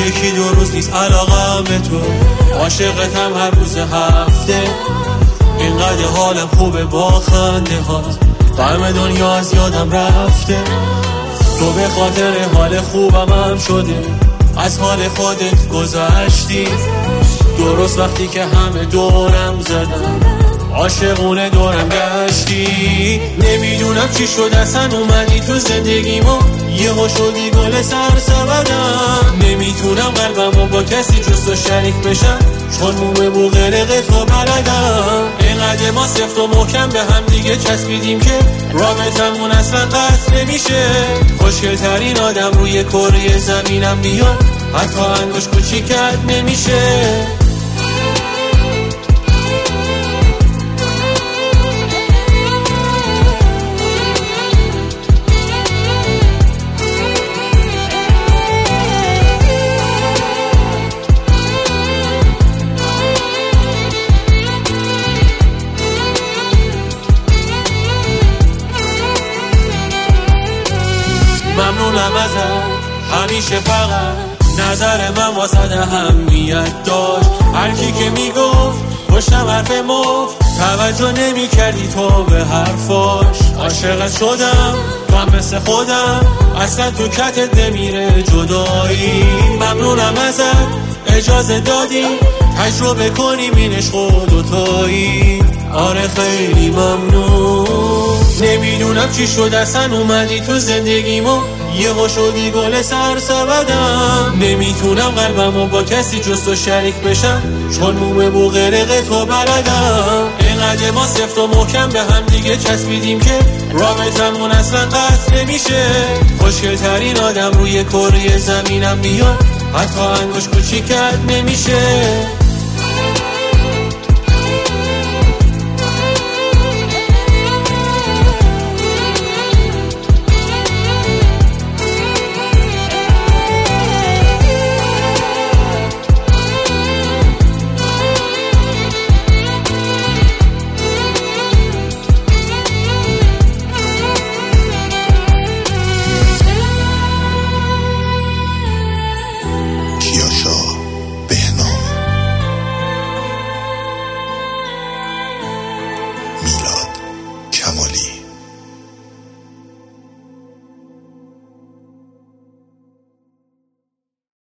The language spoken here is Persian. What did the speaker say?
یکی دو روز نیست علاقم به تو، عاشقتم هر روز هفته. اینقدر حالم خوبه با خنده هات، غم دنیا از یادم رفته. تو به خاطر حال خوبم هم شده، از حال خودت گذشتی. درست وقتی که همه دورم زدن، عاشقونه دورم گشتی. نمیدونم چی شد اصلا اومدی تو زندگیمو، یهو شدی گل سرسبدم. نمیتونم قلبمو با کسی جز تو شریک بشم، چون مومه بو غرق تو بلدم. اینقدر ما سفت و محکم به هم دیگه چسبیدیم که رابطمون اصلا قطع نمیشه. خوشگل ترین آدم روی کره زمینم بیاد، حتی انگوش کوچیکت نمیشه. ممنونم ازت همیشه، فقط نظر من واسه اهمیت داشت. هر کی که میگفت پشتم حرف مفت، توجه نمی کردی تو به حرفاش. عاشقت شدم تو هم مثل خودم، اصلا تو کتت نمیره جدایی. ممنونم ازت اجازه دادی تجربه کنیم این عشق و دوتایی. آره خیلی ممنون. نمیدونم چی شد اصلا اومدی تو زندگیمو، یهو شدی گل سرسبدم. نمیتونم قلبمو با کسی جز تو شریک بشم، چون مومه بو غرق تو بلدم. اینقدر ما سفت و محکم به هم دیگه چسبیدیم که رابطمون اصلا قطع نمیشه. خوشگل ترین آدم روی کره زمینم بیاد، حتی انگوش کوچیکت نمیشه.